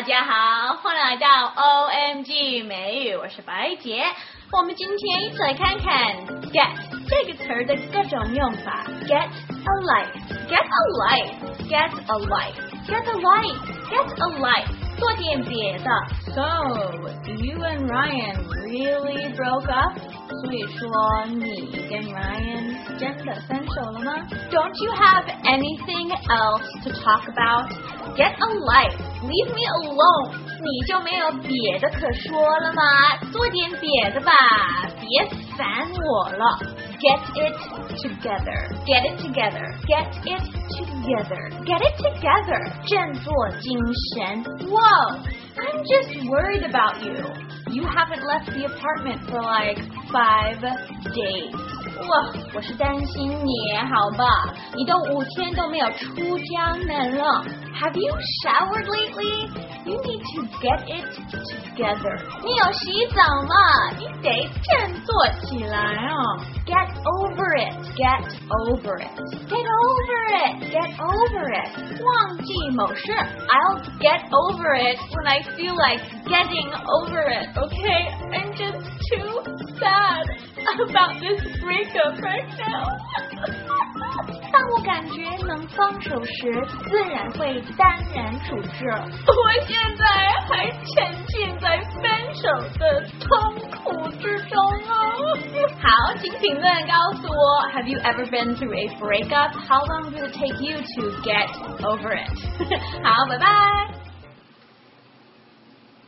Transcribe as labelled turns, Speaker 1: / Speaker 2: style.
Speaker 1: 家好，欢迎来到 OMG 美语，我是白姐。我们今天一起来看看 get 这个词的各种用法。Get a life, get a life, get a life, get a life, get a life。做点别的。So you and Ryan really broke up？ 所以说你跟 Ryan 真的分手了吗 ？Don't you have anything else to talk about? Get a life, leave me alone. 你就没有别的可说了吗？做点别的吧，别烦我了。Get it together, get it together, get it together, get it together. 振作精神。Whoa, I'm just worried about you. You haven't left the apartment for like 5 days. 哇，我是担心你，好吧？你都5天都没有出家门了。Have you showered lately? You need to get it together. 你有洗澡吗？你得振作起来哦。Get over it, get over it, get over it, get over it. 忘记某事 I'll get over it when I feel like getting over it, okay? I'm just too sad about this breakup right now. 当我感觉能放手时，自然会淡然处之。我现在还沉浸在分手的痛苦之中哦。好，请评论告诉我 Have you ever been through a breakup? How long did it take you to get over it? 好，拜拜。